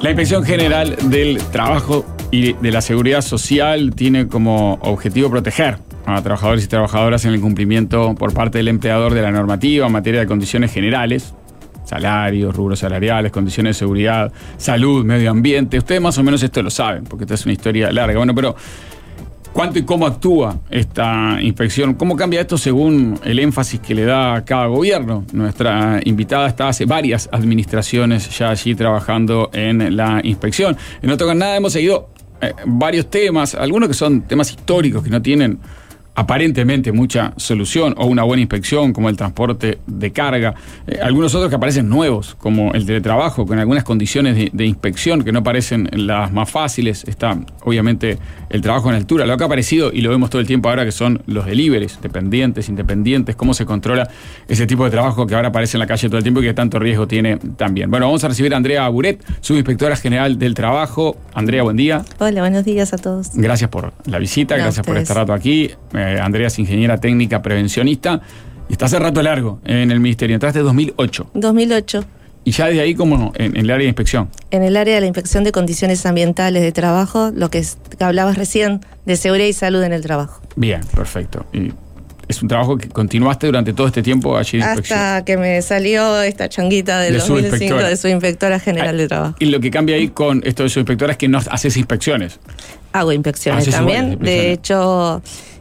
La Inspección General del Trabajo y de la Seguridad Social tiene como objetivo proteger a trabajadores y trabajadoras en el cumplimiento por parte del empleador de la normativa en materia de condiciones generales, salarios, rubros salariales, condiciones de seguridad, salud, medio ambiente. Ustedes más o menos esto lo saben, porque esta es una historia larga. Bueno, pero ¿cuánto y cómo actúa esta inspección? ¿Cómo cambia esto según el énfasis que le da cada gobierno? Nuestra invitada está hace varias administraciones ya allí trabajando en la inspección. En No Tocan Nada hemos seguido varios temas, algunos que son temas históricos que no tienen aparentemente mucha solución o una buena inspección, como el transporte de carga. Algunos otros que aparecen nuevos, como el teletrabajo, con algunas condiciones de inspección que no parecen las más fáciles. Está, obviamente, el trabajo en altura. Lo que ha aparecido, y lo vemos todo el tiempo ahora, que son los deliveries, dependientes, independientes, cómo se controla ese tipo de trabajo que ahora aparece en la calle todo el tiempo y que tanto riesgo tiene también. Bueno, vamos a recibir a Andrea Buret, subinspectora general del trabajo. Andrea, buen día. Hola, buenos días a todos. Gracias por la visita, gracias por este rato aquí. Andrea es ingeniera técnica prevencionista y está hace rato largo en el ministerio. Entraste en 2008. 2008. Y ya desde ahí como en el área de inspección. En el área de la inspección de condiciones ambientales de trabajo, lo que hablabas recién de seguridad y salud en el trabajo. Bien, perfecto. Y es un trabajo que continuaste durante todo este tiempo allí de inspección. Hasta que me salió esta changuita del 2005 de subinspectora general de trabajo. Y lo que cambia ahí con esto de subinspectora es que no haces inspecciones. Hago inspecciones también. De hecho,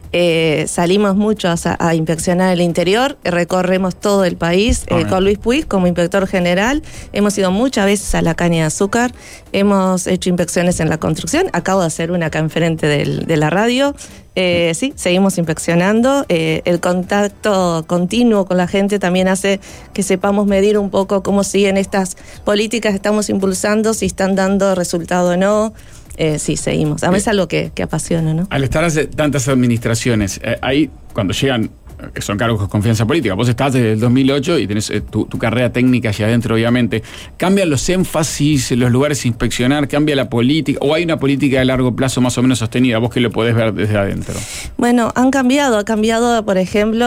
salimos mucho a inspeccionar el interior, recorremos todo el país con Luis Puig como inspector general. Hemos ido muchas veces a la caña de azúcar, hemos hecho inspecciones en la construcción. Acabo de hacer una acá enfrente de la radio. Sí, seguimos inspeccionando. El contacto continuo con la gente también hace que sepamos medir un poco cómo siguen estas políticas que estamos impulsando, si están dando resultado o no. Sí, seguimos. A mí es algo que apasiona, ¿no? Al estar hace tantas administraciones, ahí cuando llegan, que son cargos de confianza política, vos estás desde el 2008 y tenés tu carrera técnica allá adentro, obviamente. ¿Cambian los énfasis, los lugares a inspeccionar? ¿Cambia la política? ¿O hay una política de largo plazo más o menos sostenida? Vos que lo podés ver desde adentro. Bueno, ha cambiado, por ejemplo,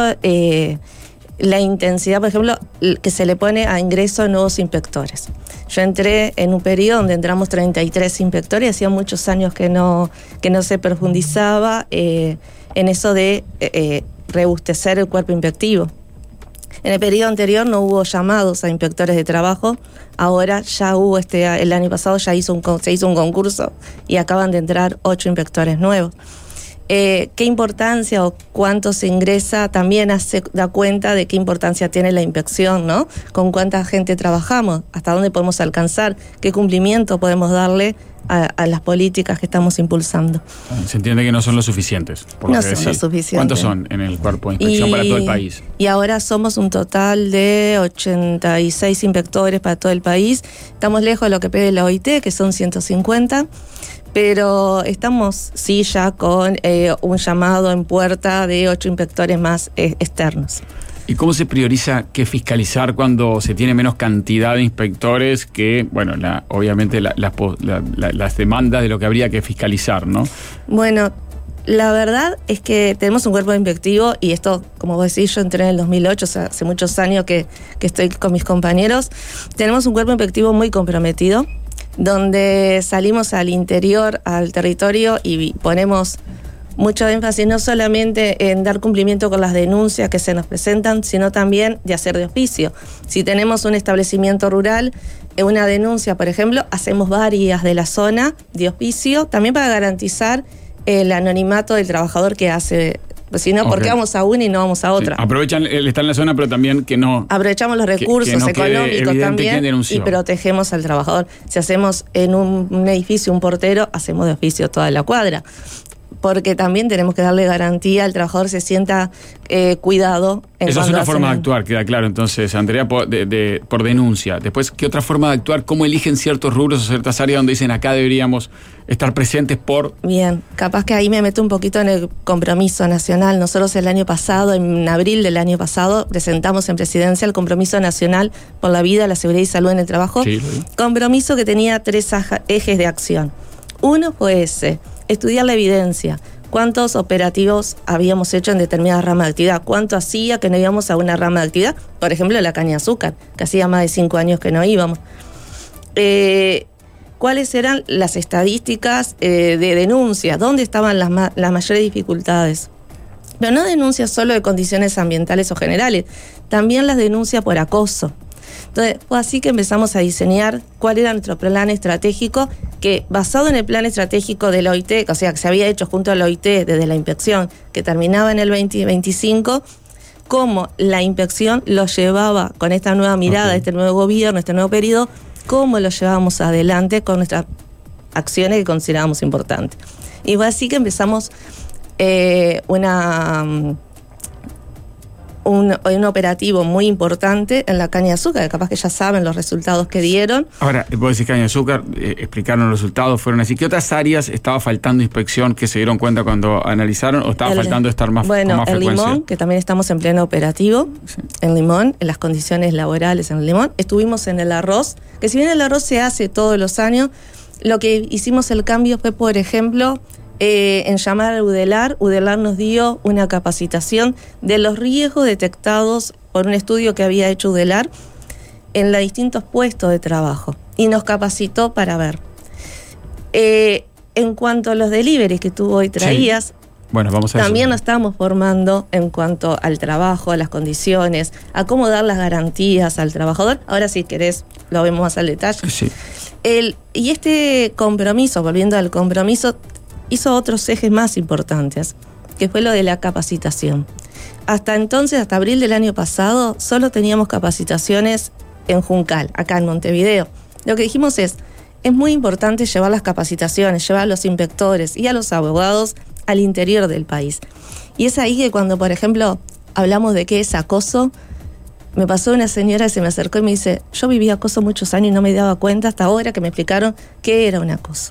la intensidad, por ejemplo, que se le pone a ingreso de nuevos inspectores. Yo entré en un periodo donde entramos 33 inspectores, hacía muchos años que no se profundizaba en eso de rebustecer el cuerpo inspectivo. En el periodo anterior no hubo llamados a inspectores de trabajo, ahora ya hubo, el año pasado ya se hizo un concurso y acaban de entrar 8 inspectores nuevos. Qué importancia o cuánto se ingresa también da cuenta de qué importancia tiene la inspección, ¿no? Con cuánta gente trabajamos, hasta dónde podemos alcanzar, qué cumplimiento podemos darle a las políticas que estamos impulsando. Se entiende que no son los suficientes. No son los suficientes. ¿Cuántos son en el cuerpo de inspección para todo el país? Y ahora somos un total de 86 inspectores para todo el país. Estamos lejos de lo que pide la OIT, que son 150. Pero estamos, sí, ya con un llamado en puerta de 8 inspectores más externos. ¿Y cómo se prioriza qué fiscalizar cuando se tiene menos cantidad de inspectores que, bueno, obviamente las demandas de lo que habría que fiscalizar, ¿no? Bueno, la verdad es que tenemos un cuerpo inspectivo y esto, como vos decís, yo entré en el 2008, o sea, hace muchos años que estoy con mis compañeros. Tenemos un cuerpo inspectivo muy comprometido, donde salimos al interior, al territorio y ponemos mucho énfasis no solamente en dar cumplimiento con las denuncias que se nos presentan, sino también de hacer de oficio. Si tenemos un establecimiento rural, una denuncia, por ejemplo, hacemos varias de la zona de oficio, también para garantizar el anonimato del trabajador que hace. Si no, ¿por qué vamos a una y no vamos a otra? Sí, aprovechan el estar en la zona, pero también que no... Aprovechamos los recursos que no económicos también y protegemos al trabajador. Si hacemos en un edificio un portero, hacemos de oficio toda la cuadra. Porque también tenemos que darle garantía al trabajador, se sienta cuidado. Esa es una forma de actuar, queda claro. Entonces, Andrea, por denuncia. Después, ¿qué otra forma de actuar? ¿Cómo eligen ciertos rubros o ciertas áreas donde dicen acá deberíamos estar presentes por...? Bien, capaz que ahí me meto un poquito en el compromiso nacional. Nosotros el año pasado, en abril del año pasado, presentamos en Presidencia el Compromiso Nacional por la Vida, la Seguridad y Salud en el Trabajo. Sí, compromiso que tenía 3 ejes de acción. Uno fue ese, estudiar la evidencia. ¿Cuántos operativos habíamos hecho en determinada rama de actividad? ¿Cuánto hacía que no íbamos a una rama de actividad? Por ejemplo, la caña de azúcar, que hacía más de 5 años que no íbamos. cuáles eran las estadísticas de denuncia, dónde estaban las mayores dificultades. Pero no denuncias solo de condiciones ambientales o generales, también las denuncias por acoso. Entonces, fue así que empezamos a diseñar cuál era nuestro plan estratégico, que basado en el plan estratégico de la OIT, o sea, que se había hecho junto a la OIT desde la inspección, que terminaba en el 2025, cómo la inspección lo llevaba con esta nueva mirada, este nuevo gobierno, este nuevo periodo, cómo lo llevábamos adelante con nuestras acciones que considerábamos importantes. Y fue así que empezamos un operativo muy importante en la caña de azúcar, que capaz que ya saben los resultados que dieron. Ahora, vos decís caña de azúcar, explicaron los resultados, fueron así. ¿Qué otras áreas estaba faltando inspección que se dieron cuenta cuando analizaron o estaba faltando estar más, con más frecuencia? Bueno, el Limón, que también estamos en pleno operativo, sí. En Limón, en las condiciones laborales en el Limón. Estuvimos en el arroz, que si bien el arroz se hace todos los años, lo que hicimos el cambio fue, por ejemplo, en llamar a Udelar. Udelar nos dio una capacitación de los riesgos detectados por un estudio que había hecho Udelar en los distintos puestos de trabajo y nos capacitó para ver. En cuanto a los deliveries que tú hoy traías, sí. Bueno, vamos a también eso. nos estamos formando en cuanto al trabajo, a las condiciones, a cómo dar las garantías al trabajador. Ahora, si querés, lo vemos más al detalle. Sí. Y este compromiso, volviendo al compromiso, hizo otros ejes más importantes, que fue lo de la capacitación. Hasta entonces, hasta abril del año pasado, solo teníamos capacitaciones en Juncal, acá en Montevideo. Lo que dijimos es muy importante llevar las capacitaciones, llevar a los inspectores y a los abogados al interior del país. Y es ahí que cuando, por ejemplo, hablamos de qué es acoso, me pasó una señora que se me acercó y me dice, yo viví acoso muchos años y no me daba cuenta hasta ahora que me explicaron qué era un acoso.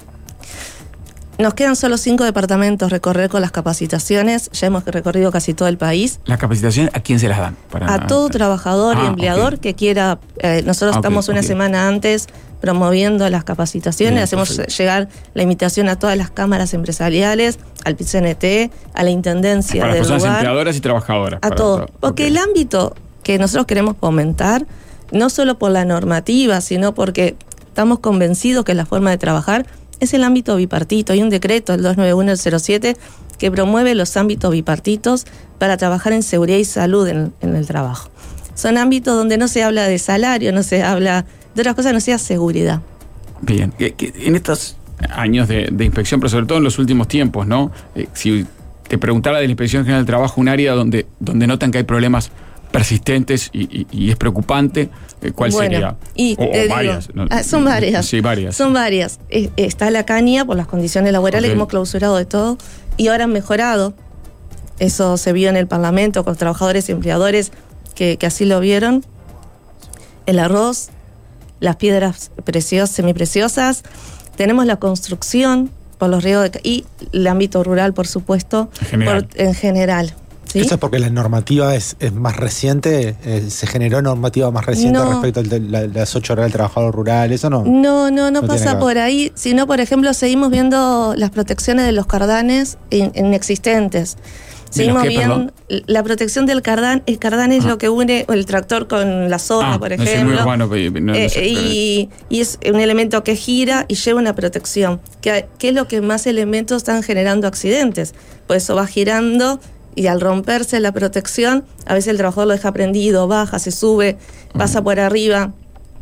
Nos quedan solo 5 departamentos recorrer con las capacitaciones. Ya hemos recorrido casi todo el país. ¿Las capacitaciones a quién se las dan? A todo trabajador y empleador que quiera. Nosotros estamos una semana antes promoviendo las capacitaciones. Bien, hacemos llegar la invitación a todas las cámaras empresariales, al PIT-CNT, a la intendencia para del las personas lugar. Empleadoras y trabajadoras. A todo. Porque el ámbito que nosotros queremos fomentar, no solo por la normativa, sino porque estamos convencidos que la forma de trabajar es el ámbito bipartito. Hay un decreto, el 291-07, que promueve los ámbitos bipartitos para trabajar en seguridad y salud en el trabajo. Son ámbitos donde no se habla de salario, no se habla de otras cosas, no sea seguridad. Bien, en estos años de inspección, pero sobre todo en los últimos tiempos, ¿no? Si te preguntara de la Inspección General del Trabajo, un área donde notan que hay problemas persistentes y es preocupante, ¿cuál sería? O varias. Digo, son varias. Sí, varias. Son varias. Está la caña por las condiciones laborales, que hemos clausurado de todo y ahora han mejorado. Eso se vio en el Parlamento con trabajadores y empleadores que así lo vieron. El arroz, las piedras preciosas, semipreciosas. Tenemos la construcción por los riesgos y el ámbito rural, por supuesto, en general. ¿Sí? ¿Eso es porque la normativa es más reciente? ¿Se generó normativa más reciente respecto a las 8 horas del trabajador rural? ¿Eso no? No pasa por ahí, sino, por ejemplo, seguimos viendo las protecciones de los cardanes inexistentes. Seguimos viendo la protección del cardán. El cardán es lo que une el tractor con la soga, por ejemplo. Es muy bueno, y es un elemento que gira y lleva una protección. Que es lo que más elementos están generando accidentes. Por eso va girando. Y al romperse la protección, a veces el trabajador lo deja prendido, baja, se sube, pasa por arriba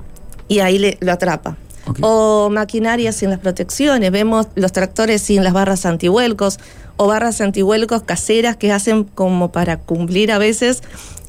y ahí lo atrapa. O maquinaria sin las protecciones, vemos los tractores sin las barras antivuelcos o barras antivuelcos caseras que hacen como para cumplir a veces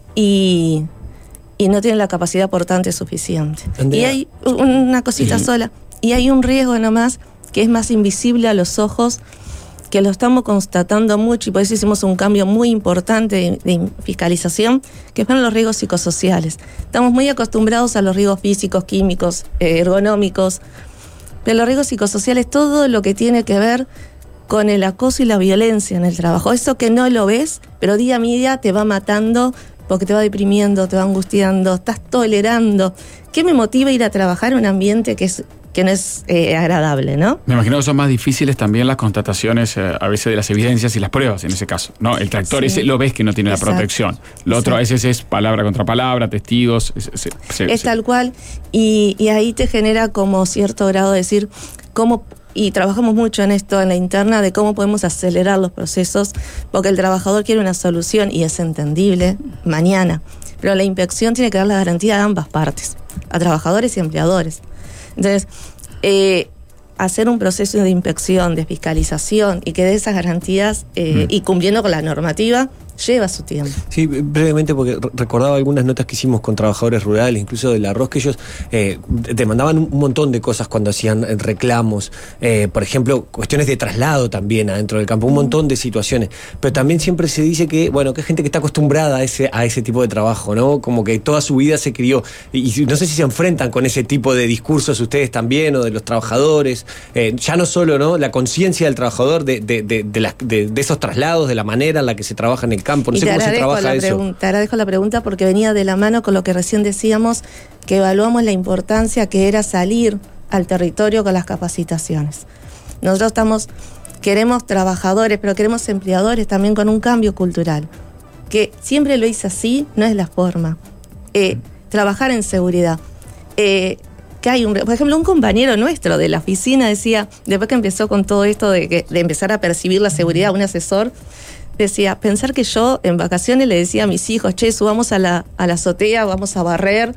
y no tienen la capacidad portante suficiente. Y hay una cosita sola, y hay un riesgo nomás que es más invisible a los ojos, que lo estamos constatando mucho y por eso hicimos un cambio muy importante de fiscalización, que fueron los riesgos psicosociales. Estamos muy acostumbrados a los riesgos físicos, químicos, ergonómicos, pero los riesgos psicosociales, todo lo que tiene que ver con el acoso y la violencia en el trabajo. Eso que no lo ves, pero día a día te va matando porque te va deprimiendo, te va angustiando, estás tolerando. ¿Qué me motiva a ir a trabajar en un ambiente que no es agradable, ¿no? Me imagino que son más difíciles también las constataciones a veces de las evidencias y las pruebas en ese caso, ¿no? El tractor ese lo ves que no tiene la protección. Lo otro a veces es palabra contra palabra, testigos. Es tal cual. Y ahí te genera como cierto grado de decir cómo. Y trabajamos mucho en esto, en la interna, de cómo podemos acelerar los procesos, porque el trabajador quiere una solución y es entendible mañana. Pero la inspección tiene que dar la garantía a ambas partes, a trabajadores y empleadores. Entonces, hacer un proceso de inspección, de fiscalización y que dé esas garantías y cumpliendo con la normativa, lleva su tiempo. Sí, brevemente, porque recordaba algunas notas que hicimos con trabajadores rurales, incluso del arroz, que ellos demandaban un montón de cosas cuando hacían reclamos, por ejemplo, cuestiones de traslado también adentro del campo, un montón de situaciones, pero también siempre se dice que, bueno, que hay gente que está acostumbrada a ese tipo de trabajo, ¿no? Como que toda su vida se crió, y no sé si se enfrentan con ese tipo de discursos ustedes también, o de los trabajadores, ya no solo, ¿no?, la conciencia del trabajador de esos traslados, de la manera en la que se trabaja en el campo. No sé cómo se trabaja eso. Te agradezco la pregunta porque venía de la mano con lo que recién decíamos, que evaluamos la importancia que era salir al territorio con las capacitaciones. Nosotros queremos trabajadores, pero queremos empleadores también con un cambio cultural. Que siempre lo hice así, no es la forma. Trabajar en seguridad. Que hay por ejemplo, un compañero nuestro de la oficina decía, después que empezó con todo esto de empezar a percibir la seguridad, un asesor decía, pensar que yo en vacaciones le decía a mis hijos, che, subamos a la azotea, vamos a barrer,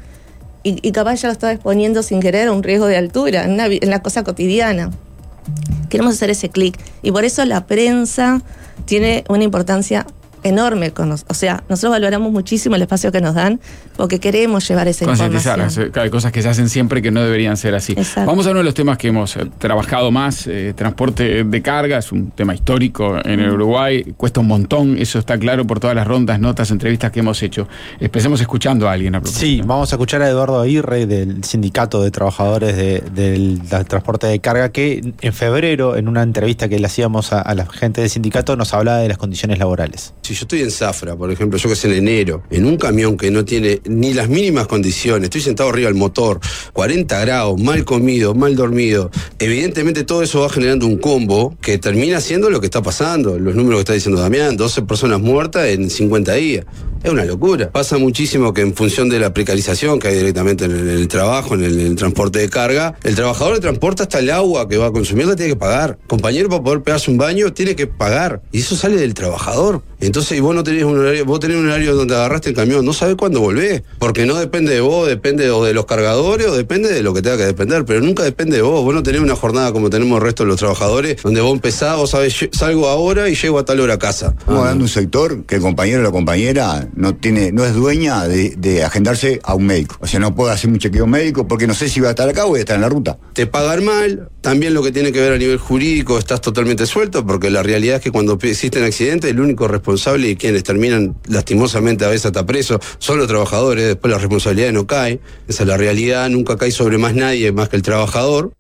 y capaz ya lo estaba exponiendo sin querer a un riesgo de altura, en la cosa cotidiana. Queremos hacer ese clic, y por eso la prensa tiene una importancia enorme o sea, nosotros valoramos muchísimo el espacio que nos dan porque queremos llevar esa información. Hay cosas que se hacen siempre que no deberían ser así. Exacto. Vamos a uno de los temas que hemos trabajado más, transporte de carga, es un tema histórico en el Uruguay, cuesta un montón, eso está claro por todas las rondas, notas, entrevistas que hemos hecho. Empecemos escuchando a alguien a propósito. Sí, vamos a escuchar a Eduardo Aguirre del Sindicato de Trabajadores del Transporte de Carga, que en febrero, en una entrevista que le hacíamos a la gente del sindicato, nos hablaba de las condiciones laborales. Si yo estoy en Zafra, por ejemplo, yo que sé, en enero, en un camión que no tiene ni las mínimas condiciones, estoy sentado arriba del motor, 40 grados, mal comido, mal dormido, evidentemente todo eso va generando un combo que termina siendo lo que está pasando, los números que está diciendo Damián, 12 personas muertas en 50 días. Es una locura. Pasa muchísimo que en función de la precarización que hay directamente en el trabajo, en el transporte de carga, el trabajador le transporta hasta el agua que va a consumir, la tiene que pagar. Compañero, para poder pegarse un baño, tiene que pagar. Y eso sale del trabajador. Entonces, vos no tenés un horario, vos tenés un horario donde agarraste el camión, no sabés cuándo volvés, porque no depende de vos, depende o de los cargadores o depende de lo que tenga que depender, pero nunca depende de vos. Vos no tenés una jornada como tenemos el resto de los trabajadores, donde vos empezás, vos sabés, salgo ahora y llego a tal hora a casa. Estamos hablando de un sector que el compañero o la compañera no es dueña de agendarse a un médico. O sea, no puede hacer un chequeo médico porque no sé si va a estar acá o voy a estar en la ruta. Te pagan mal, también lo que tiene que ver a nivel jurídico, estás totalmente suelto, porque la realidad es que cuando existen accidentes, el único responsable y quienes terminan lastimosamente a veces hasta presos son los trabajadores, después la responsabilidad no cae, esa es la realidad, nunca cae sobre más nadie más que el trabajador.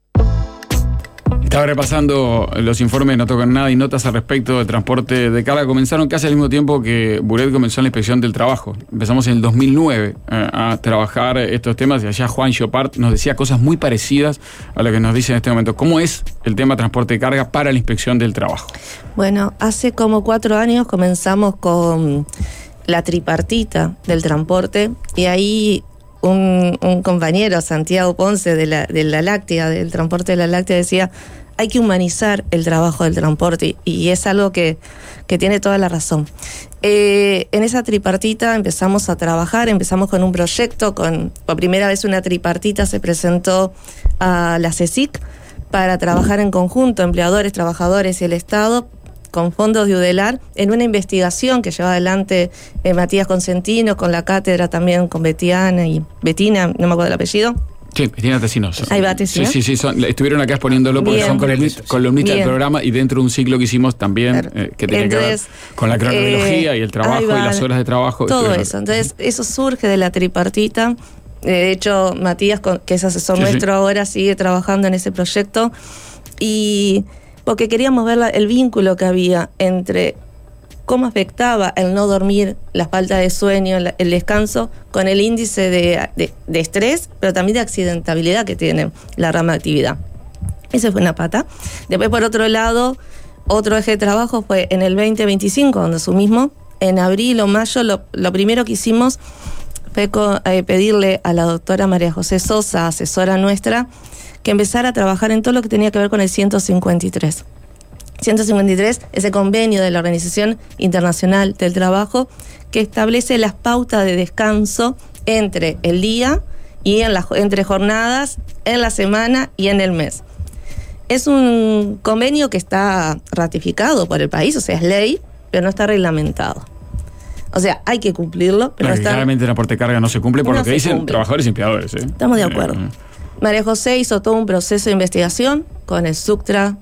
Estaba repasando los informes, no tocan nada y notas al respecto del transporte de carga. Comenzaron casi al mismo tiempo que Buret comenzó en la inspección del trabajo. Empezamos en el 2009 a trabajar estos temas y allá Juan Chopart nos decía cosas muy parecidas a lo que nos dice en este momento. ¿Cómo es el tema transporte de carga para la inspección del trabajo? Bueno, hace como 4 años comenzamos con la tripartita del transporte y ahí un compañero, Santiago Ponce, de la láctea, del transporte de la láctea, decía: hay que humanizar el trabajo del transporte, y es algo que tiene toda la razón. En esa tripartita empezamos a trabajar, empezamos con un proyecto, por primera vez una tripartita se presentó a la CECIC para trabajar en conjunto, empleadores, trabajadores y el Estado, con fondos de UDELAR, en una investigación que lleva adelante Matías Consentino, con la cátedra también, con Betina, no me acuerdo el apellido. Sí, Betina Tesinos. Ahí va, Tesinos. Sí, estuvieron acá exponiéndolo porque son columnistas del programa y dentro de un ciclo que hicimos también, que tiene que ver con la cronología y el trabajo y las horas de trabajo. Todo eso. Entonces, eso surge de la tripartita. De hecho, Matías, que es asesor nuestro ahora, sigue trabajando en ese proyecto. Y porque queríamos ver el vínculo que había entre cómo afectaba el no dormir, la falta de sueño, el descanso, con el índice de estrés, pero también de accidentabilidad que tiene la rama de actividad. Esa fue una pata. Después, por otro lado, otro eje de trabajo fue en el 2025, donde asumimos, en abril o mayo, lo primero que hicimos fue pedirle a la doctora María José Sosa, asesora nuestra, que empezara a trabajar en todo lo que tenía que ver con el 153. 153 es el convenio de la Organización Internacional del Trabajo que establece las pautas de descanso entre el día y entre jornadas, en la semana y en el mes. Es un convenio que está ratificado por el país, o sea, es ley, pero no está reglamentado. O sea, hay que cumplirlo, pero claramente el transporte de carga no se cumple por lo que dicen trabajadores y empleadores. Estamos de acuerdo. María José hizo todo un proceso de investigación con el SUCTRA,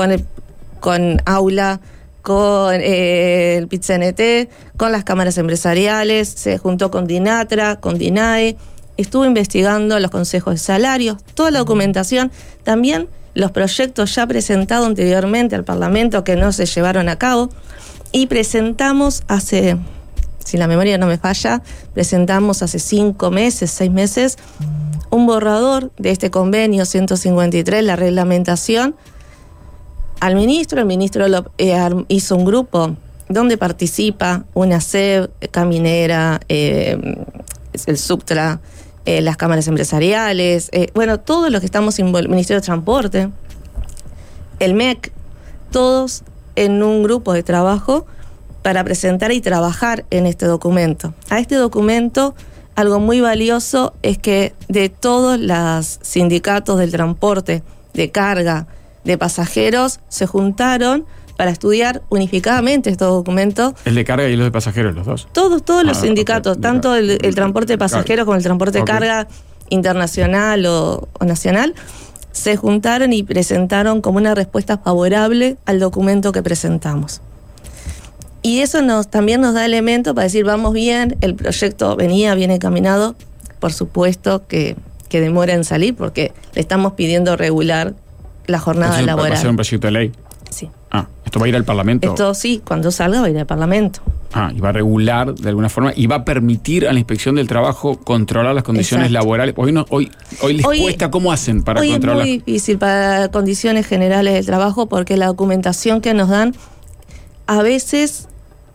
con Aula, con el PIT-CNT, con las cámaras empresariales, se juntó con DINATRA, con DINAE, estuvo investigando los consejos de salarios, toda la documentación, también los proyectos ya presentados anteriormente al Parlamento que no se llevaron a cabo, y presentamos hace, si la memoria no me falla, presentamos hace 5 meses, 6 meses, un borrador de este convenio 153, la reglamentación, al ministro. El ministro hizo un grupo donde participa una SEB, Caminera, el SUCTRA, las cámaras empresariales, todos los que estamos involucrados, Ministerio de Transporte, el MEC, todos en un grupo de trabajo para presentar y trabajar en este documento. A este documento, algo muy valioso es que de todos los sindicatos del transporte, de carga, de pasajeros, se juntaron para estudiar unificadamente estos documentos. ¿El de carga y los de pasajeros, los dos? Todos los sindicatos, okay. Tanto el transporte de pasajeros como el transporte de carga internacional o nacional, se juntaron y presentaron como una respuesta favorable al documento que presentamos. Y eso también nos da elemento para decir, vamos bien, el proyecto viene encaminado, por supuesto que demora en salir, porque le estamos pidiendo regular la jornada laboral. ¿Va a ser un proyecto de ley? Sí. ¿Esto va a ir al Parlamento? Esto sí, cuando salga va a ir al Parlamento. Y va a regular de alguna forma y va a permitir a la Inspección del Trabajo controlar las condiciones laborales. Hoy les cuesta, ¿cómo hacen para controlar? Es muy difícil para condiciones generales del trabajo porque la documentación que nos dan a veces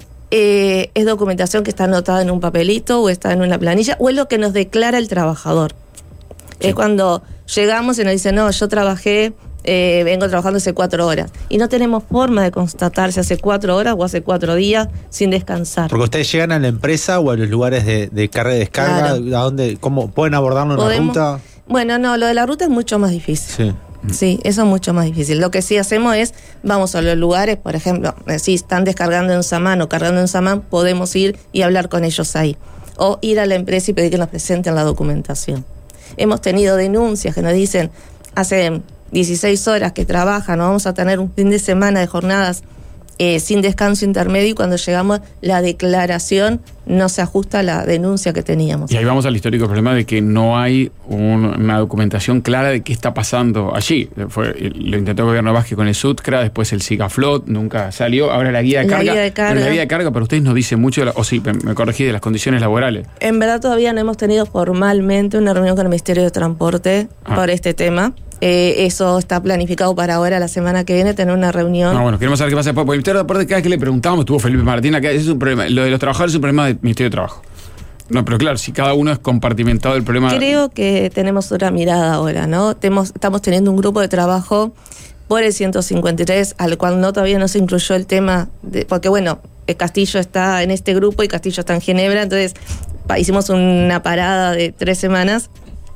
es documentación que está anotada en un papelito o está en una planilla o es lo que nos declara el trabajador. Sí. Es cuando llegamos y nos dicen, no, yo trabajé, vengo trabajando hace 4 horas. Y no tenemos forma de constatar si hace 4 horas o hace 4 días sin descansar. Porque ustedes llegan a la empresa o a los lugares de carga y descarga, claro. ¿A dónde, cómo pueden abordarlo en la ruta? Bueno, no, lo de la ruta es mucho más difícil. Sí, eso es mucho más difícil. Lo que sí hacemos es, vamos a los lugares, por ejemplo, si están descargando en Samán o cargando en Samán, podemos ir y hablar con ellos ahí. O ir a la empresa y pedir que nos presenten la documentación. Hemos tenido denuncias que nos dicen, hace 16 horas que trabajan, no vamos a tener un fin de semana de jornadas sin descanso intermedio y cuando llegamos la declaración no se ajusta a la denuncia que teníamos. Y ahí vamos al histórico problema de que no hay una documentación clara de qué está pasando allí. Lo intentó el gobierno Vázquez con el SUTCRA, después el SIGAFLOT, nunca salió. Ahora la guía de carga. Pero la guía de carga para ustedes nos dice mucho, me corregí, de las condiciones laborales. En verdad todavía no hemos tenido formalmente una reunión con el Ministerio de Transporte por este tema. Eso está planificado para ahora, la semana que viene, tener una reunión. Bueno, queremos saber qué pasa después. Porque el Ministerio de Transporte, cada vez que le preguntábamos, estuvo Felipe Martín acá, ese es un problema. Lo de los trabajadores es un problema del Ministerio de Trabajo. No, pero claro, si cada uno es compartimentado el problema. Creo que tenemos otra mirada ahora, ¿no? Estamos teniendo un grupo de trabajo por el 153, al cual todavía no se incluyó el tema, porque bueno, Castillo está en este grupo y Castillo está en Ginebra, entonces hicimos una parada de 3 semanas.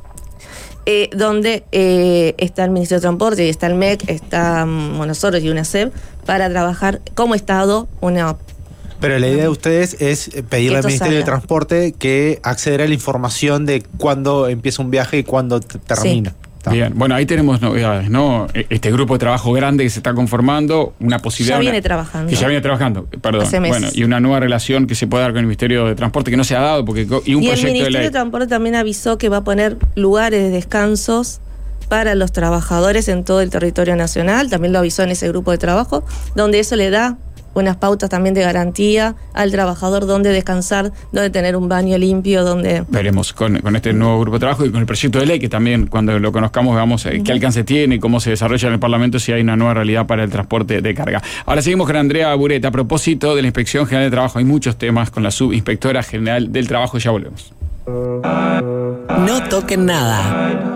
Donde está el Ministerio de Transporte y está el MEC, está nosotros y una SEB para trabajar como Estado Pero la idea de ustedes es pedirle al Ministerio de Transporte que acceda a la información de cuándo empieza un viaje y cuándo termina. Sí. Bien, bueno, ahí tenemos novedades, ¿no? Este grupo de trabajo grande que se está conformando, una posibilidad... Que ya viene trabajando, perdón. Bueno, y una nueva relación que se puede dar con el Ministerio de Transporte que no se ha dado, porque y un proyecto de ley. El Ministerio de Transporte también avisó que va a poner lugares de descansos para los trabajadores en todo el territorio nacional, también lo avisó en ese grupo de trabajo, donde eso le da unas pautas también de garantía al trabajador, dónde descansar, dónde tener un baño limpio, dónde... Veremos con este nuevo grupo de trabajo y con el proyecto de ley, que también cuando lo conozcamos veamos qué alcance tiene y cómo se desarrolla en el Parlamento, si hay una nueva realidad para el transporte de carga. Ahora seguimos con Andrea Buret. A propósito de la Inspección General de Trabajo, hay muchos temas con la Subinspectora General del Trabajo. Ya volvemos. No toquen nada.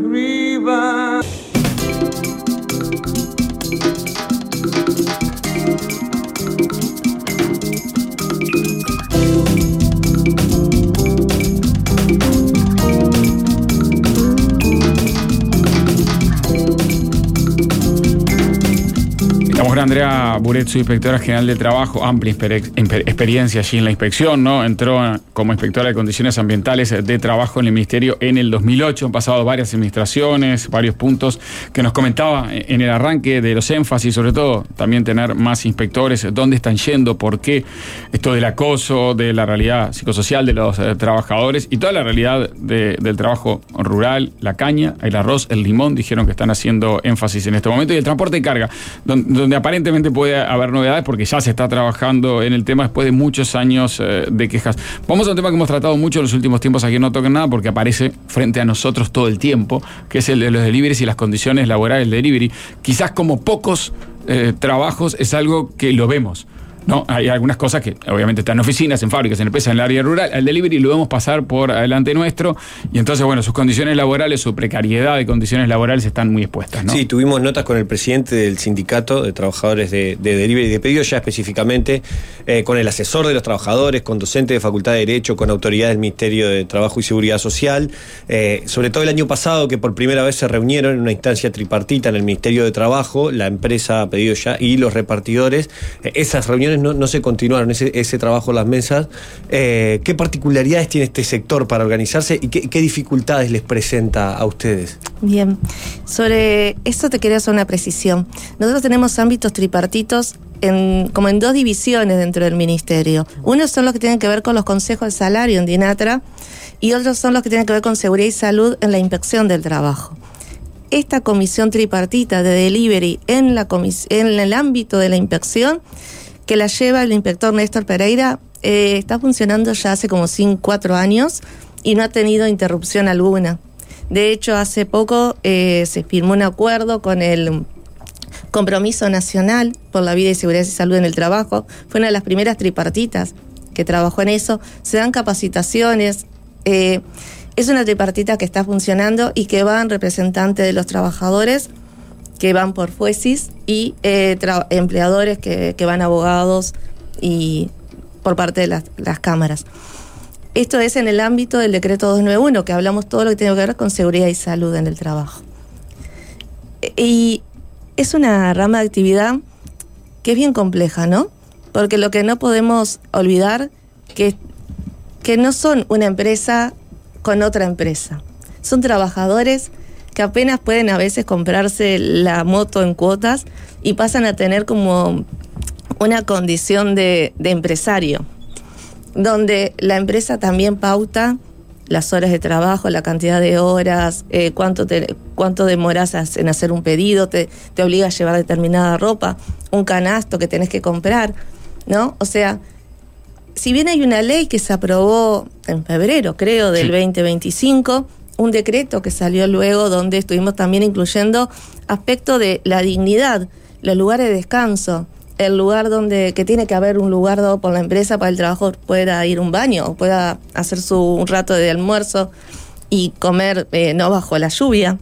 Estamos con Andrea Buret, subinspectora general del Trabajo, amplia experiencia allí en la inspección, ¿no? Entró como inspectora de condiciones ambientales de trabajo en el Ministerio en el 2008. Han pasado varias administraciones, varios puntos que nos comentaba en el arranque de los énfasis, sobre todo también tener más inspectores, dónde están yendo, por qué esto del acoso, de la realidad psicosocial de los trabajadores y toda la realidad del trabajo rural, la caña, el arroz, el limón, dijeron que están haciendo énfasis en este momento, y el transporte de carga, donde aparentemente puede haber novedades porque ya se está trabajando en el tema después de muchos años de quejas. Vamos a un tema que hemos tratado mucho en los últimos tiempos aquí en No Toquen Nada, porque aparece frente a nosotros todo el tiempo, que es el de los deliveries y las condiciones laborales del delivery. Quizás como pocos trabajos es algo que lo vemos, ¿no? Hay algunas cosas que obviamente están en oficinas, en fábricas, en empresas, en el área rural. Al delivery lo vemos pasar por adelante nuestro, y entonces, bueno, sus condiciones laborales, su precariedad de condiciones laborales están muy expuestas, ¿no? Sí, tuvimos notas con el presidente del sindicato de trabajadores de delivery y de pedido, ya específicamente con el asesor de los trabajadores, con docente de Facultad de Derecho, con autoridad del Ministerio de Trabajo y Seguridad Social, sobre todo el año pasado, que por primera vez se reunieron en una instancia tripartita en el Ministerio de Trabajo, la empresa Pedido Ya y los repartidores. Esas reuniones no se continuaron, ese trabajo en las mesas. ¿Qué particularidades tiene este sector para organizarse y qué dificultades les presenta a ustedes? Bien, sobre esto te quería hacer una precisión. Nosotros tenemos ámbitos tripartitos como en dos divisiones dentro del ministerio. Unos son los que tienen que ver con los consejos de salario en DINATRA y otros son los que tienen que ver con seguridad y salud en la inspección del trabajo. Esta comisión tripartita de delivery en el ámbito de la inspección, que la lleva el inspector Néstor Pereira, está funcionando ya hace como 4 años y no ha tenido interrupción alguna. De hecho, hace poco se firmó un acuerdo con el Compromiso Nacional por la Vida y Seguridad y Salud en el Trabajo. Fue una de las primeras tripartitas que trabajó en eso. Se dan capacitaciones. Es una tripartita que está funcionando y que van representantes de los trabajadores, que van por FUESIS, y empleadores que van abogados y por parte de las cámaras. Esto es en el ámbito del decreto 291, que hablamos todo lo que tiene que ver con seguridad y salud en el trabajo. Y es una rama de actividad que es bien compleja, ¿no? Porque lo que no podemos olvidar que no son una empresa con otra empresa. Son trabajadores que apenas pueden a veces comprarse la moto en cuotas y pasan a tener como una condición de empresario, donde la empresa también pauta las horas de trabajo, la cantidad de horas, cuánto demoras en hacer un pedido, te obliga a llevar determinada ropa, un canasto que tenés que comprar, ¿no? O sea, si bien hay una ley que se aprobó en febrero, creo, del 2025, un decreto que salió luego donde estuvimos también incluyendo aspectos de la dignidad, los lugares de descanso, el lugar que tiene que haber un lugar dado por la empresa para el trabajador pueda ir a un baño o pueda hacer un rato de almuerzo y comer no bajo la lluvia.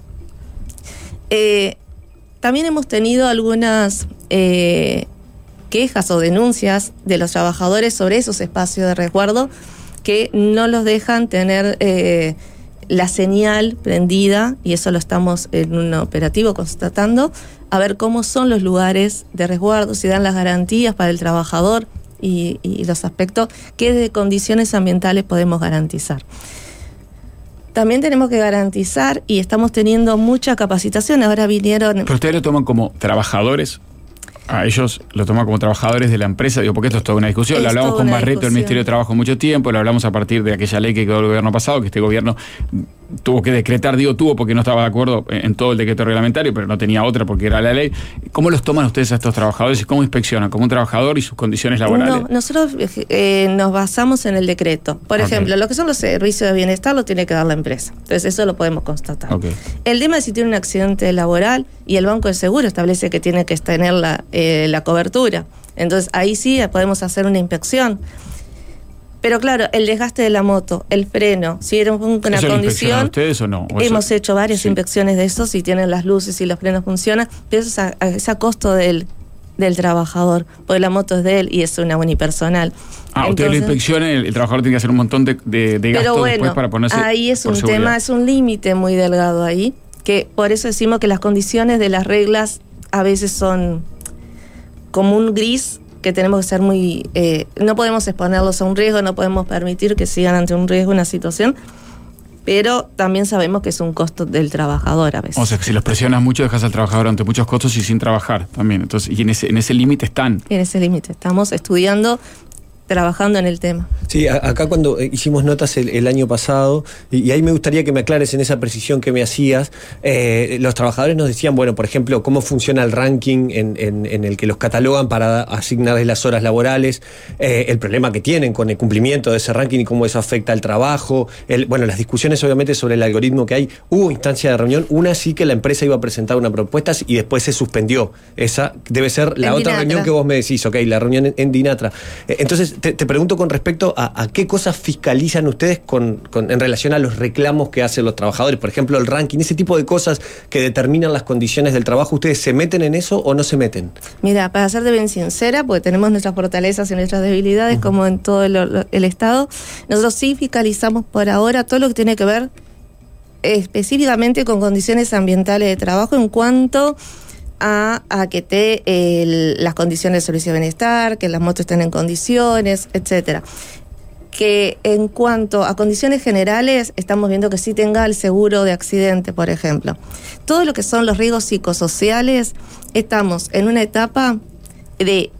También hemos tenido algunas quejas o denuncias de los trabajadores sobre esos espacios de resguardo que no los dejan tener la señal prendida, y eso lo estamos en un operativo constatando, a ver cómo son los lugares de resguardo, si dan las garantías para el trabajador y los aspectos que de condiciones ambientales podemos garantizar. También tenemos que garantizar, y estamos teniendo mucha capacitación, ahora vinieron... ¿Pero ustedes lo toman como trabajadores? A ellos lo toman como trabajadores de la empresa, digo, porque esto es toda una discusión. Lo hablamos con Barreto del Ministerio de Trabajo mucho tiempo, lo hablamos a partir de aquella ley que quedó el gobierno pasado, que este gobierno tuvo que decretar, tuvo porque no estaba de acuerdo en todo el decreto reglamentario, pero no tenía otra porque era la ley. ¿Cómo los toman ustedes a estos trabajadores y cómo inspeccionan como un trabajador y sus condiciones laborales? No, nosotros nos basamos en el decreto. Por ejemplo, lo que son los servicios de bienestar lo tiene que dar la empresa. Entonces eso lo podemos constatar. El tema es si tiene un accidente laboral y el Banco de Seguro establece que tiene que tener la cobertura. Entonces ahí sí podemos hacer una inspección. Pero claro, el desgaste de la moto, el freno, si era una condición... ¿Ustedes o no? Hemos hecho varias inspecciones de eso, si tienen las luces y los frenos funcionan, pero eso es a costo del trabajador, porque la moto es de él y es una unipersonal. Entonces, ustedes lo inspeccionan, el trabajador tiene que hacer un montón de gastos bueno, después para ponerse ahí es un seguridad. tema, es un límite muy delgado ahí, que por eso decimos que las condiciones de las reglas a veces son como un gris, que tenemos que ser muy... no podemos exponerlos a un riesgo, no podemos permitir que sigan ante un riesgo, una situación, pero también sabemos que es un costo del trabajador a veces. O sea, que si los presionas mucho, dejas al trabajador ante muchos costos y sin trabajar también. Entonces, y en ese límite están. En ese límite estamos estudiando, trabajando en el tema. Sí, acá cuando hicimos notas el año pasado, y ahí me gustaría que me aclares en esa precisión que me hacías, los trabajadores nos decían, bueno, por ejemplo, cómo funciona el ranking en el que los catalogan para asignarles las horas laborales, el problema que tienen con el cumplimiento de ese ranking y cómo eso afecta al trabajo, bueno, las discusiones obviamente sobre el algoritmo que hay. Hubo instancia de reunión, una sí que la empresa iba a presentar una propuesta y después se suspendió. Esa debe ser la otra reunión que vos me decís, la reunión en Dinatra. Entonces, te pregunto con respecto a qué cosas fiscalizan ustedes en relación a los reclamos que hacen los trabajadores. Por ejemplo, el ranking, ese tipo de cosas que determinan las condiciones del trabajo. ¿Ustedes se meten en eso o no se meten? Mira, para serte bien sincera, porque tenemos nuestras fortalezas y nuestras debilidades, como en todo el Estado, nosotros sí fiscalizamos por ahora todo lo que tiene que ver específicamente con condiciones ambientales de trabajo en cuanto a que las condiciones de servicio de bienestar, que las motos estén en condiciones, etcétera. Que en cuanto a condiciones generales, estamos viendo que sí tenga el seguro de accidente, por ejemplo. Todo lo que son los riesgos psicosociales, estamos en una etapa de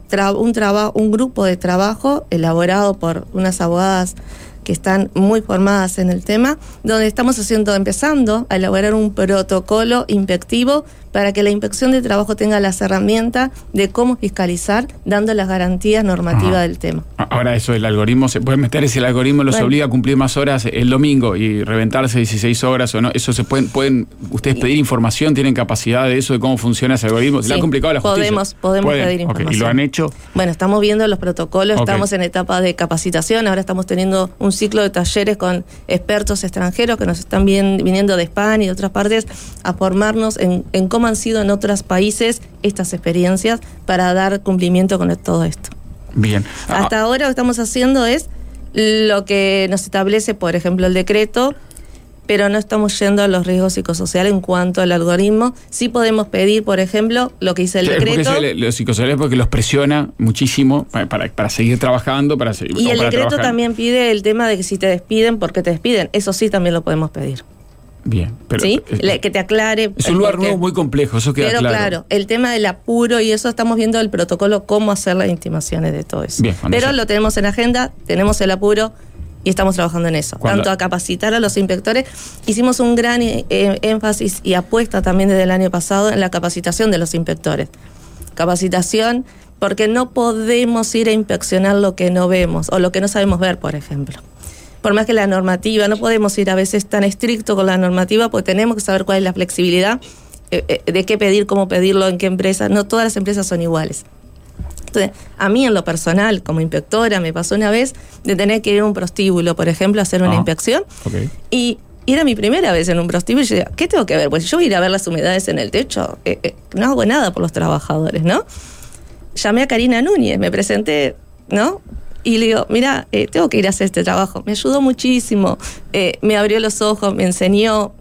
un grupo de trabajo elaborado por unas abogadas que están muy formadas en el tema, donde estamos empezando a elaborar un protocolo inspectivo para que la inspección de trabajo tenga las herramientas de cómo fiscalizar, dando las garantías normativas del tema. Ahora eso, el algoritmo, ¿se puede meter ese algoritmo, los obliga a cumplir más horas el domingo y reventarse 16 horas o no? ¿Eso se pueden ustedes pedir información? ¿Tienen capacidad de eso, de cómo funciona ese algoritmo? ¿Se le ha complicado a la justicia? Podemos pedir información. ¿Y lo han hecho? Bueno, estamos viendo los protocolos, estamos en etapa de capacitación, ahora estamos teniendo un ciclo de talleres con expertos extranjeros que nos están viniendo de España y de otras partes a formarnos en cómo han sido en otros países estas experiencias para dar cumplimiento con todo esto. Bien. Hasta ahora lo que estamos haciendo es lo que nos establece, por ejemplo, el decreto, pero no estamos yendo a los riesgos psicosociales en cuanto al algoritmo. Sí podemos pedir, por ejemplo, lo que dice el decreto. Los psicosociales porque los presiona muchísimo para seguir trabajando. Y el decreto también pide el tema de que si te despiden, ¿por qué te despiden? Eso sí también lo podemos pedir. Bien, pero ¿sí? Que te aclare. Es un lugar nuevo muy complejo, eso queda claro. Pero claro, el tema del apuro y eso, estamos viendo el protocolo, cómo hacer las intimaciones de todo eso. Bien, pero lo tenemos en agenda, tenemos el apuro y estamos trabajando en eso. Tanto a capacitar a los inspectores, hicimos un gran énfasis y apuesta también desde el año pasado en la capacitación de los inspectores. Capacitación, porque no podemos ir a inspeccionar lo que no vemos o lo que no sabemos ver, por ejemplo. Por más que la normativa, no podemos ir a veces tan estricto con la normativa, porque tenemos que saber cuál es la flexibilidad, de qué pedir, cómo pedirlo, en qué empresa. No todas las empresas son iguales. Entonces, a mí en lo personal, como inspectora, me pasó una vez de tener que ir a un prostíbulo, por ejemplo, a hacer una inspección. Y era mi primera vez en un prostíbulo y yo decía, ¿qué tengo que ver? Pues yo voy a ir a ver las humedades en el techo, no hago nada por los trabajadores, ¿no? Llamé a Karina Núñez, me presenté, ¿no? Y le digo, mira, tengo que ir a hacer este trabajo. Me ayudó muchísimo, me abrió los ojos, me enseñó.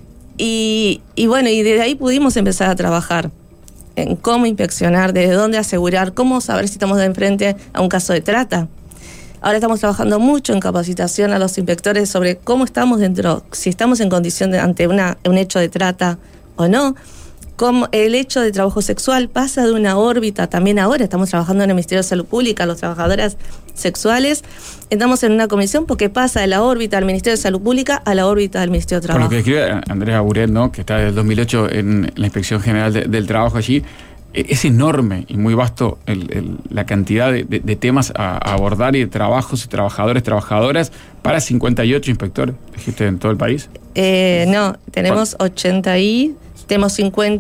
Y bueno, y desde ahí pudimos empezar a trabajar en cómo inspeccionar, desde dónde asegurar, cómo saber si estamos de enfrente a un caso de trata. Ahora estamos trabajando mucho en capacitación a los inspectores sobre cómo estamos dentro, si estamos en condición ante un hecho de trata o no. como el hecho de trabajo sexual pasa de una órbita, también ahora estamos trabajando en el Ministerio de Salud Pública, los trabajadoras sexuales, estamos en una comisión porque pasa de la órbita del Ministerio de Salud Pública a la órbita del Ministerio de Trabajo. Por lo que escribe Andrea Buret, ¿no?, que está desde el 2008 en la Inspección General del Trabajo allí, es enorme y muy vasto la cantidad de temas a abordar y de trabajos y trabajadores, trabajadoras para 58 inspectores, dijiste, en todo el país. No, tenemos 80 y... Tenemos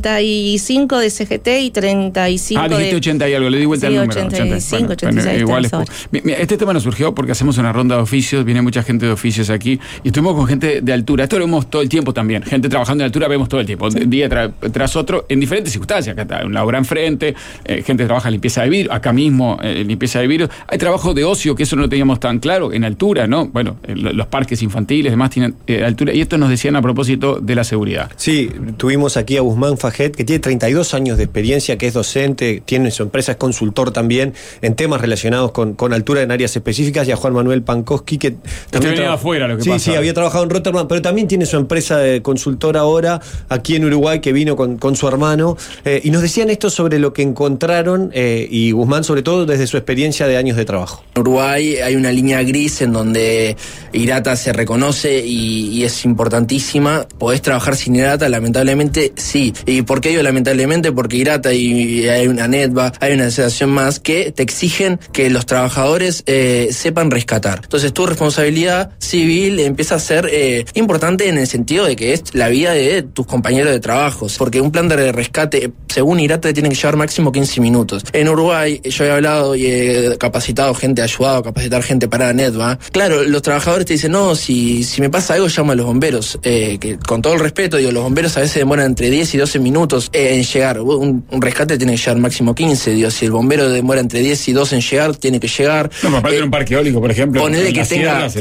55 de CGT y 35 de... dijiste 80 y algo, le di vuelta al número. 85, 86. Igual es Mira, este tema nos surgió porque hacemos una ronda de oficios, viene mucha gente de oficios aquí, y estuvimos con gente de altura. Esto lo vemos todo el tiempo también. Gente trabajando en altura vemos todo el tiempo, día tras otro, en diferentes circunstancias. Acá está una obra enfrente, gente que trabaja en limpieza de vidrio, acá mismo limpieza de vidrio. Hay trabajo de ocio, que eso no lo teníamos tan claro, en altura, ¿no? Bueno, los parques infantiles, demás tienen altura. Y esto nos decían a propósito de la seguridad. Sí, tuvimos aquí a Guzmán Fajet, que tiene 32 años de experiencia, que es docente, tiene su empresa, es consultor también en temas relacionados con altura en áreas específicas, y a Juan Manuel Pankowski, que también venía de afuera, lo que pasa. Sí, había trabajado en Rotterdam, pero también tiene su empresa de consultor ahora aquí en Uruguay, que vino con su hermano, y nos decían esto sobre lo que encontraron, y Guzmán sobre todo desde su experiencia de años de trabajo. En Uruguay hay una línea gris en donde IRATA se reconoce y es importantísima. Podés trabajar sin IRATA, lamentablemente sí. ¿Y por qué digo lamentablemente? Porque IRATA y hay una NETVA, hay una asociación más que te exigen que los trabajadores sepan rescatar. Entonces tu responsabilidad civil empieza a ser importante en el sentido de que es la vida de tus compañeros de trabajo. Porque un plan de rescate, según IRATA, tiene que llevar máximo 15 minutos. En Uruguay, yo he hablado y he capacitado gente, ayudado a capacitar gente para la NETVA. Claro, los trabajadores te dicen, no, si me pasa algo, llama a los bomberos. Que con todo el respeto, digo, los bomberos a veces demoran entre 10 y 12 minutos en llegar. Un rescate tiene que llegar máximo 15. Digo, si el bombero demora entre 10 y 12 en llegar, tiene que llegar. No, aparte de un parque eólico, por ejemplo. Ponele que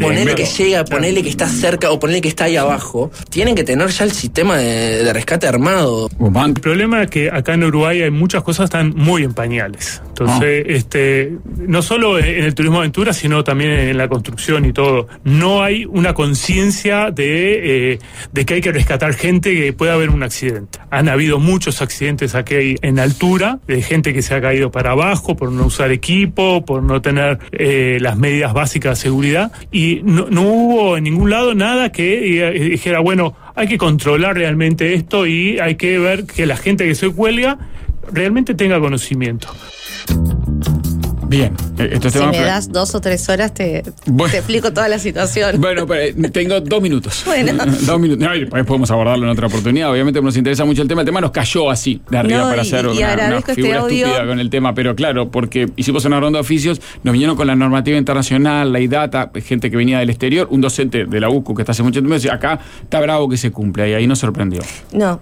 llega, ponele que está cerca o ponele que está ahí abajo. Tienen que tener ya el sistema de rescate armado. El problema es que acá en Uruguay hay muchas cosas que están muy en pañales. Entonces, no solo en el turismo aventura, sino también en la construcción y todo. No hay una conciencia de que hay que rescatar gente, que puede haber un accidente. Han habido muchos accidentes aquí en altura, de gente que se ha caído para abajo por no usar equipo, por no tener las medidas básicas de seguridad, y no hubo en ningún lado nada que dijera, bueno, hay que controlar realmente esto y hay que ver que la gente que se cuelga realmente tenga conocimiento. Bien, si me das 2 o 3 horas te explico toda la situación. Bueno, pero tengo 2 minutos. Bueno. 2 minutos. No, después podemos abordarlo en otra oportunidad. Obviamente nos interesa mucho el tema. El tema nos cayó así, de arriba, para hacer una figura estúpida con el tema. Pero claro, porque hicimos una ronda de oficios, nos vinieron con la normativa internacional, la IDATA, gente que venía del exterior, un docente de la UCU que está hace mucho tiempo, decía, acá está bravo que se cumple, y ahí nos sorprendió. No,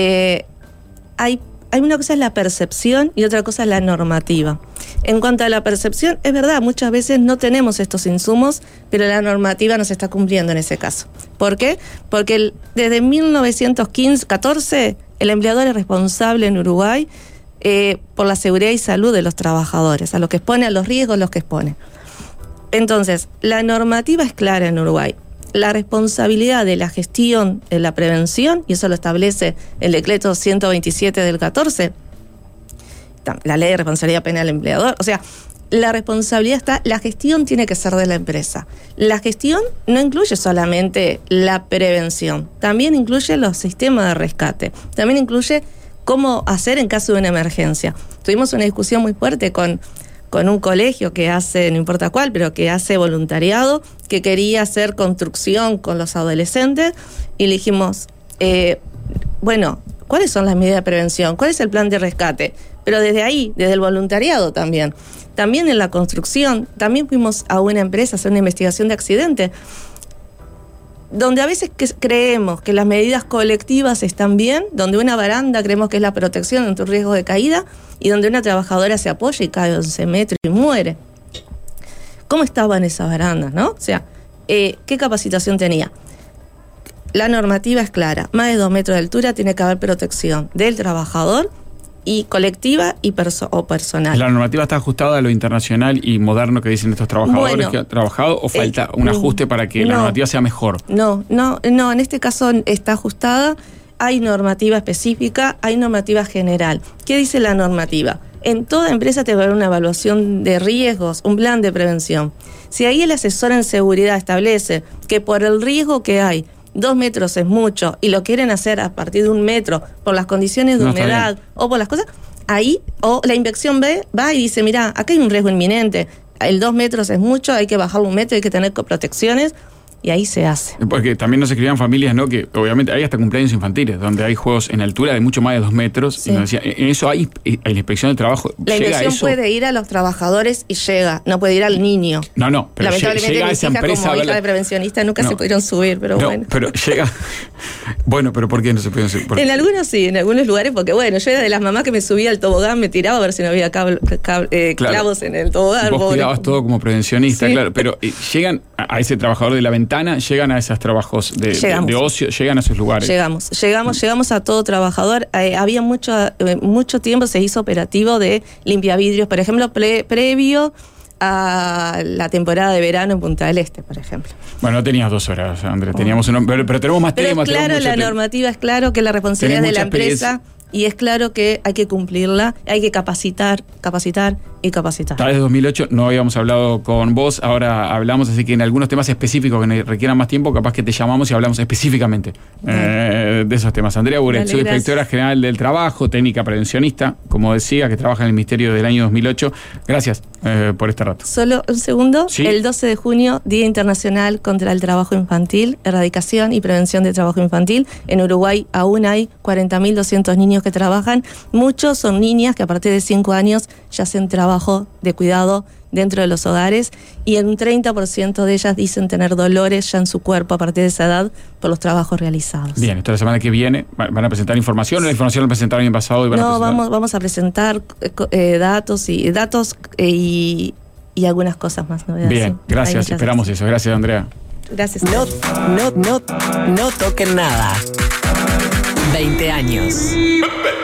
hay una cosa es la percepción y otra cosa es la normativa. En cuanto a la percepción, es verdad, muchas veces no tenemos estos insumos, pero la normativa nos está cumpliendo en ese caso. ¿Por qué? Porque desde 1914 el empleador es responsable en Uruguay por la seguridad y salud de los trabajadores, a lo que expone, a los riesgos los que expone. Entonces, la normativa es clara en Uruguay. La responsabilidad de la gestión de la prevención, y eso lo establece el decreto 127 del 14, la ley de responsabilidad penal del empleador, o sea, la responsabilidad está, la gestión tiene que ser de la empresa. La gestión no incluye solamente la prevención, también incluye los sistemas de rescate, también incluye cómo hacer en caso de una emergencia. Tuvimos una discusión muy fuerte con un colegio que hace, no importa cuál, pero que hace voluntariado, que quería hacer construcción con los adolescentes, y le dijimos, bueno, ¿cuáles son las medidas de prevención? ¿Cuál es el plan de rescate? Pero desde ahí, desde el voluntariado también. También en la construcción, también fuimos a una empresa a hacer una investigación de accidente, donde a veces creemos que las medidas colectivas están bien, donde una baranda creemos que es la protección ante un riesgo de caída, y donde una trabajadora se apoya y cae 11 metros y muere. ¿Cómo estaban esas barandas, no? O sea, ¿qué capacitación tenía? La normativa es clara. Más de 2 metros de altura tiene que haber protección del trabajador, y colectiva y personal. ¿La normativa está ajustada a lo internacional y moderno que dicen estos trabajadores que han trabajado, o falta un ajuste para que la normativa sea mejor? No, en este caso está ajustada. hay normativa específica, hay normativa general. ¿Qué dice la normativa? En toda empresa te va a haber una evaluación de riesgos, un plan de prevención. Si ahí el asesor en seguridad establece que por el riesgo que hay, 2 metros es mucho, y lo quieren hacer a partir de 1 metro, por las condiciones de humedad o por las cosas, ahí, o la inspección va y dice, mira, acá hay un riesgo inminente, el 2 metros es mucho, hay que bajarlo 1 metro, hay que tener protecciones, y ahí se hace. Porque también nos escribían familias, ¿no? Que obviamente hay hasta cumpleaños infantiles, donde hay juegos en altura de mucho más de 2 metros. Sí. Y nos decía, en eso hay, en la inspección de trabajo. La inspección puede ir a los trabajadores y llega, no puede ir al niño. No, pero lamentablemente llega a mis esa hijas empresa. Como hija de prevencionista nunca se pudieron subir, pero bueno. Pero llega. Bueno, pero ¿por qué no se pudieron subir? En algunos sí, en algunos lugares, porque bueno, yo era de las mamás que me subía al tobogán, me tiraba a ver si no había clavos en el tobogán. Vos cuidabas todo como prevencionista, sí. Claro. Pero llegan a ese trabajador de la ventana, llegan a esos trabajos de ocio, llegan a esos lugares. Llegamos a todo trabajador. Había mucho tiempo se hizo operativo de limpiavidrios, por ejemplo, previo a la temporada de verano en Punta del Este, por ejemplo. Bueno, no tenías 2 horas, Andrés, teníamos pero tenemos más temas. Pero claro, la normativa es claro que la responsabilidad de la empresa, y es claro que hay que cumplirla, hay que capacitar y capacitar. Desde 2008 no habíamos hablado con vos, ahora hablamos, así que en algunos temas específicos que requieran más tiempo, capaz que te llamamos y hablamos específicamente de esos temas. Andrea Buret, subinspectora general del trabajo, técnica prevencionista, como decía, que trabaja en el Ministerio del año 2008. Gracias por este rato. Solo un segundo. ¿Sí? El 12 de junio, Día Internacional contra el Trabajo Infantil, Erradicación y Prevención de Trabajo Infantil. En Uruguay aún hay 40.200 niños que trabajan. Muchos son niñas que a partir de 5 años ya hacen trabajo de cuidado dentro de los hogares, y un 30% de ellas dicen tener dolores ya en su cuerpo a partir de esa edad por los trabajos realizados. Bien, esto la semana que viene van a presentar información. La información la presentaron el año pasado y vamos a presentar datos y algunas cosas más. Bien, gracias, esperamos eso. Gracias, Andrea. Gracias. No toquen nada. 20 años.